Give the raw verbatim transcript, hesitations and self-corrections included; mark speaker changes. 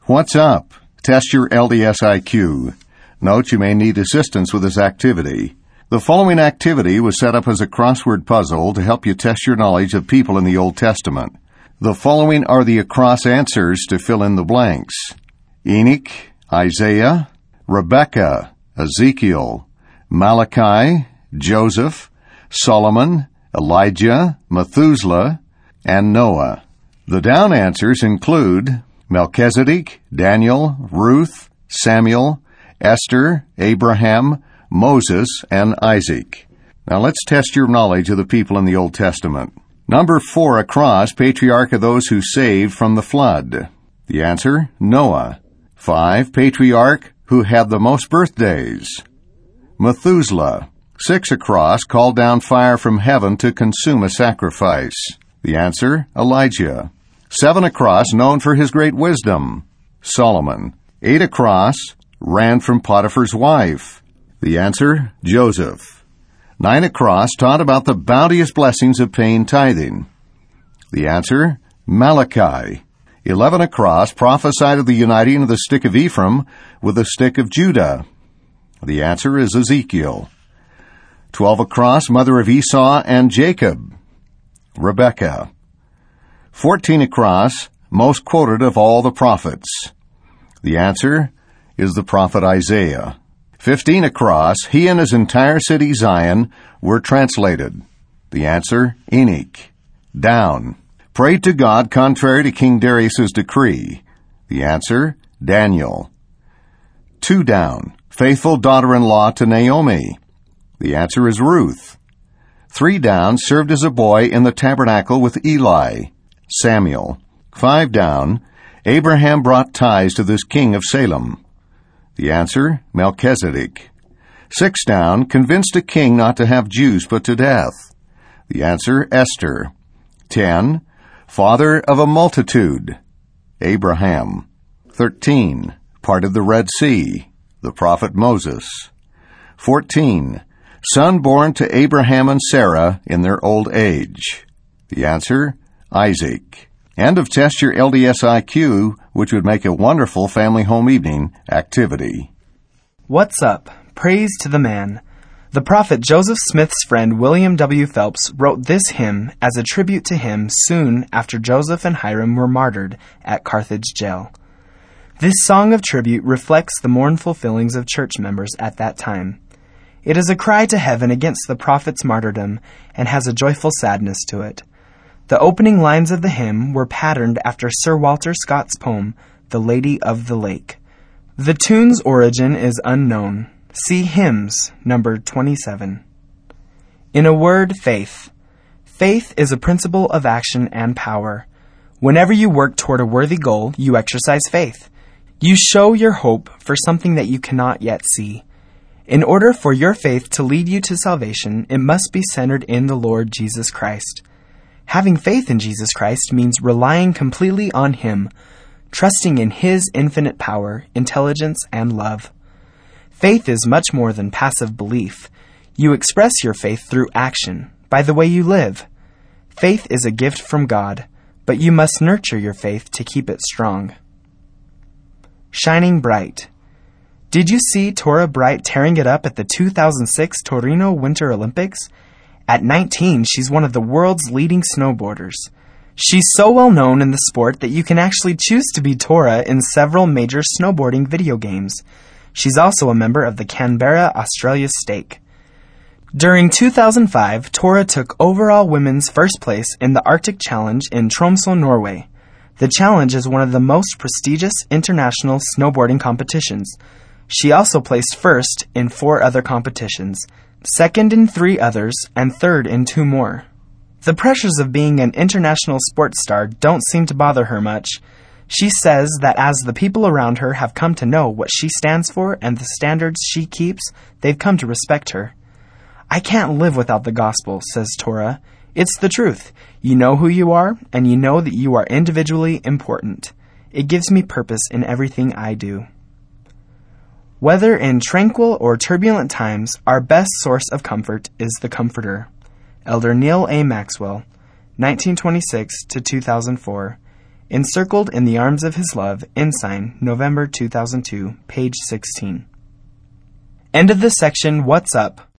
Speaker 1: What's up? Test your L D S I Q. Note you may need assistance with this activity. The following activity was set up as a crossword puzzle to help you test your knowledge of people in the Old Testament. The following are the across answers to fill in the blanks. Enoch, Isaiah, Rebecca, Ezekiel, Malachi, Joseph, Solomon, Elijah, Methuselah, and Noah. The down answers include Melchizedek, Daniel, Ruth, Samuel, Esther, Abraham, Moses, and Isaac. Now let's test your knowledge of the people in the Old Testament. Number four across, patriarch of those who saved from the flood. The answer, Noah. Five, patriarch who had the most birthdays. Methuselah. Six across, called down fire from heaven to consume a sacrifice. The answer, Elijah. Seven across, known for his great wisdom. Solomon. Eight across, ran from Potiphar's wife. The answer, Joseph. Nine across, taught about the bounteous blessings of paying tithing. The answer, Malachi. Eleven across, prophesied of the uniting of the stick of Ephraim with the stick of Judah. The answer is Ezekiel. Twelve across, mother of Esau and Jacob. Rebecca. Fourteen across, most quoted of all the prophets. The answer is the prophet Isaiah. Fifteen across, he and his entire city Zion were translated. The answer, Enoch. Down. Prayed to God contrary to King Darius's decree. The answer, Daniel. Two down. Faithful daughter-in-law to Naomi. The answer is Ruth. Three down, served as a boy in the tabernacle with Eli. Samuel. Five down, Abraham brought tithes to this king of Salem. The answer, Melchizedek. Six down, convinced a king not to have Jews put to death. The answer, Esther. Ten, father of a multitude. Abraham. Thirteen, parted the Red Sea. The prophet Moses. Fourteen, son born to Abraham and Sarah in their old age. The answer, Isaac. End of Test Your L D S I Q, which would make a wonderful family home evening activity.
Speaker 2: What's up? Praise to the man. The prophet Joseph Smith's friend William W. Phelps wrote this hymn as a tribute to him soon after Joseph and Hiram were martyred at Carthage jail. This song of tribute reflects the mournful feelings of church members at that time. It is a cry to heaven against the prophet's martyrdom and has a joyful sadness to it. The opening lines of the hymn were patterned after Sir Walter Scott's poem, The Lady of the Lake. The tune's origin is unknown. See Hymns, number twenty-seven. In a word, faith. Faith is a principle of action and power. Whenever you work toward a worthy goal, you exercise faith. You show your hope for something that you cannot yet see. In order for your faith to lead you to salvation, it must be centered in the Lord Jesus Christ. Having faith in Jesus Christ means relying completely on Him, trusting in His infinite power, intelligence, and love. Faith is much more than passive belief. You express your faith through action, by the way you live. Faith is a gift from God, but you must nurture your faith to keep it strong. Shining bright. Did you see Tora Bright tearing it up at the two thousand six Torino Winter Olympics? At nineteen, she's one of the world's leading snowboarders. She's so well known in the sport that you can actually choose to be Tora in several major snowboarding video games. She's also a member of the Canberra, Australia stake. During two thousand five, Tora took overall women's first place in the Arctic Challenge in Tromsø, Norway. The challenge is one of the most prestigious international snowboarding competitions. She also placed first in four other competitions, second in three others, and third in two more. The pressures of being an international sports star don't seem to bother her much. She says that as the people around her have come to know what she stands for and the standards she keeps, they've come to respect her. I can't live without the gospel, says Tora. It's the truth. You know who you are, and you know that you are individually important. It gives me purpose in everything I do. Whether in tranquil or turbulent times, our best source of comfort is the Comforter. Elder Neil A. Maxwell, nineteen twenty-six to two thousand four, Encircled in the Arms of His Love, Ensign, November two thousand two, page sixteen. End of the section, What's Up?